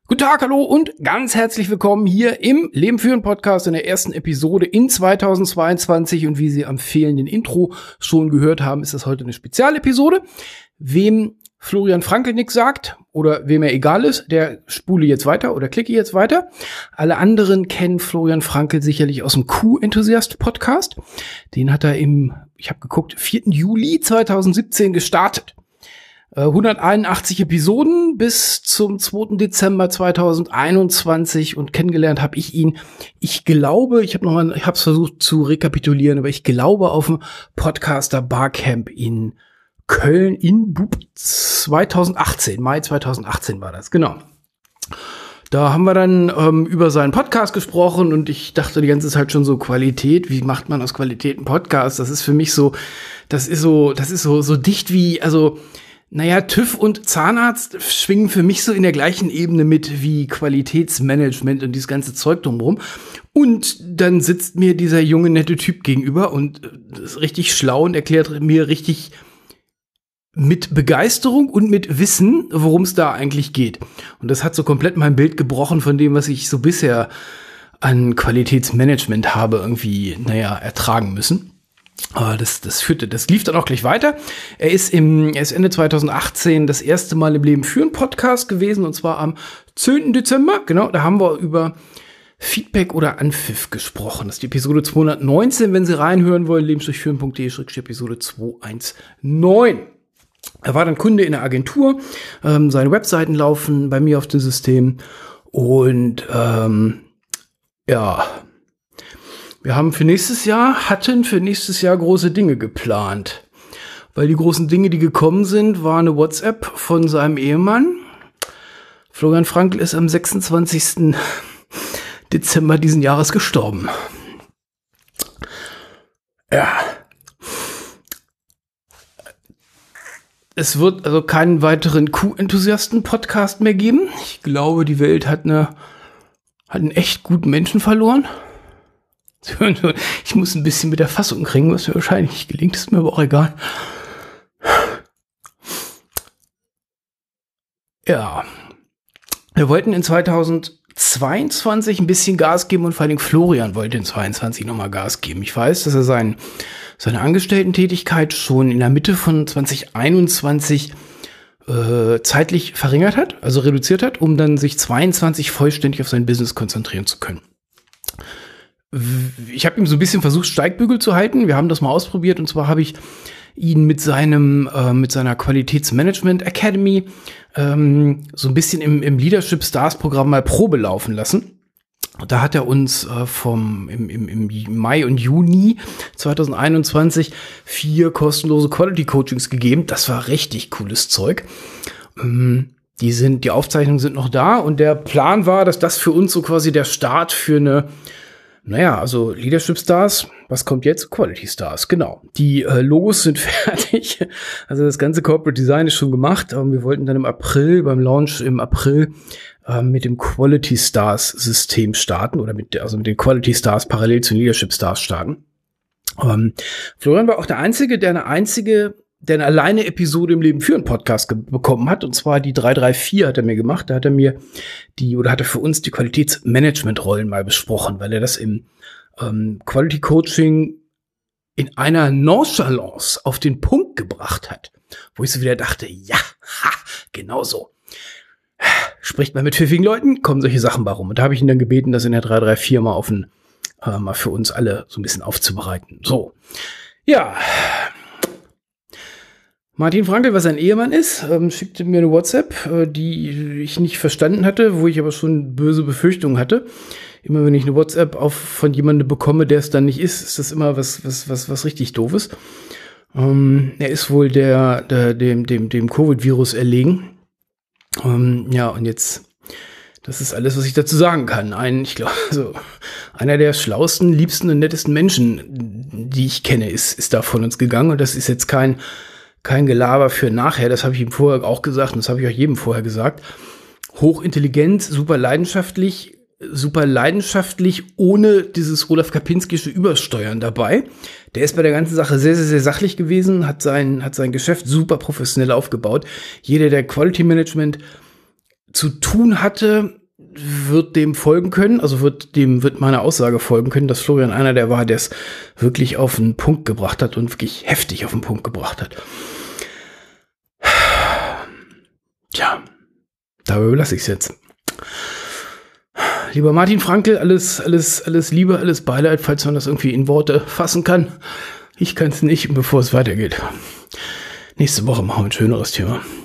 Guten Tag, hallo und ganz herzlich willkommen hier im Leben führen Podcast in der ersten Episode in 2022. Und wie Sie am fehlenden Intro schon gehört haben, ist das heute eine Spezialepisode. Wem Florian Frankl nichts sagt oder wem er egal ist, der spule jetzt weiter oder klicke jetzt weiter. Alle anderen kennen Florian Frankl sicherlich aus dem Q-Enthusiast-Podcast. Den hat er ich habe geguckt, 4. Juli 2017 gestartet. 181 Episoden bis zum 2. Dezember 2021 und kennengelernt habe ich ihn. Ich glaube, ich habe es versucht zu rekapitulieren, aber ich glaube auf dem Podcaster Barcamp in Köln in 2018, Mai 2018 war das, genau. Da haben wir dann über seinen Podcast gesprochen und ich dachte die ganze Zeit schon so Qualität, wie macht man aus Qualität einen Podcast? Das ist für mich so dicht wie, also naja, TÜV und Zahnarzt schwingen für mich so in der gleichen Ebene mit wie Qualitätsmanagement und dieses ganze Zeug drumherum. Und dann sitzt mir dieser junge, nette Typ gegenüber und ist richtig schlau und erklärt mir richtig mit Begeisterung und mit Wissen, worum es da eigentlich geht. Und das hat so komplett mein Bild gebrochen von dem, was ich so bisher an Qualitätsmanagement habe irgendwie, ertragen müssen. Das lief dann auch gleich weiter. Er ist Ende 2018 das erste Mal im Leben führen Podcast gewesen, und zwar am 10. Dezember. Genau, da haben wir über Feedback oder Anpfiff gesprochen. Das ist die Episode 219, wenn Sie reinhören wollen, lebensdurchführen.de/Episode 219. Er war dann Kunde in der Agentur, seine Webseiten laufen bei mir auf dem System und wir haben für nächstes Jahr große Dinge geplant. Weil die großen Dinge, die gekommen sind, war eine WhatsApp von seinem Ehemann. Florian Frankl ist am 26. Dezember diesen Jahres gestorben. Ja. Es wird also keinen weiteren Q-Enthusiasten-Podcast mehr geben. Ich glaube, die Welt hat einen echt guten Menschen verloren. Ich muss ein bisschen mit der Fassung kriegen, was mir wahrscheinlich nicht gelingt, ist mir aber auch egal. Ja, wir wollten in 2022 ein bisschen Gas geben und vor allem Florian wollte in 2022 nochmal Gas geben. Ich weiß, dass er seine Angestellten-Tätigkeit schon in der Mitte von 2021 zeitlich verringert hat, also reduziert hat, um dann sich 2022 vollständig auf sein Business konzentrieren zu können. Ich habe ihm so ein bisschen versucht, Steigbügel zu halten. Wir haben das mal ausprobiert, und zwar habe ich ihn mit seiner Qualitätsmanagement Academy so ein bisschen im Leadership Stars Programm mal Probe laufen lassen. Da hat er uns im Mai und Juni 2021 4 kostenlose Quality Coachings gegeben. Das war richtig cooles Zeug. Die Aufzeichnungen sind noch da, und der Plan war, dass das für uns so quasi der Start für also Leadership Stars, was kommt jetzt? Quality Stars, genau. Die Logos sind fertig, also das ganze Corporate Design ist schon gemacht, aber wir wollten dann beim Launch im April mit dem Quality Stars System starten oder mit den Quality Stars parallel zu Leadership Stars starten. Florian war auch der Einzige, der eine alleine Episode im Leben führen Podcast bekommen hat, und zwar die 334 hat er mir gemacht. Da hat er hat er für uns die Qualitätsmanagement-Rollen mal besprochen, weil er das im Quality Coaching in einer Nonchalance auf den Punkt gebracht hat, wo ich so wieder dachte, genau so. Spricht man mit pfiffigen Leuten, kommen solche Sachen bei rum. Und da habe ich ihn dann gebeten, das in der 334 mal für uns alle so ein bisschen aufzubereiten. So, ja. Martin Frankl, was sein Ehemann ist, schickte mir eine WhatsApp, die ich nicht verstanden hatte, wo ich aber schon böse Befürchtungen hatte. Immer wenn ich eine WhatsApp von jemandem bekomme, der es dann nicht ist das immer was richtig Doofes. Er ist wohl dem Covid-Virus erlegen. Und jetzt, das ist alles, was ich dazu sagen kann. Einer der schlauesten, liebsten und nettesten Menschen, die ich kenne, ist da von uns gegangen. Und das ist jetzt kein Gelaber für nachher, das habe ich ihm vorher auch gesagt, und das habe ich auch jedem vorher gesagt. Hochintelligent, super leidenschaftlich, ohne dieses Olaf Kapinskische Übersteuern dabei. Der ist bei der ganzen Sache sehr, sehr, sehr sachlich gewesen, hat sein Geschäft super professionell aufgebaut. Jeder, der Quality Management zu tun hatte, wird dem folgen können, also wird meine Aussage folgen können, dass Florian einer der war, der es wirklich auf den Punkt gebracht hat und wirklich heftig auf den Punkt gebracht hat. Tja, dabei belasse ich es jetzt. Lieber Martin Frankl, alles Liebe, alles Beileid, falls man das irgendwie in Worte fassen kann. Ich kann es nicht, bevor es weitergeht. Nächste Woche machen wir ein schöneres Thema.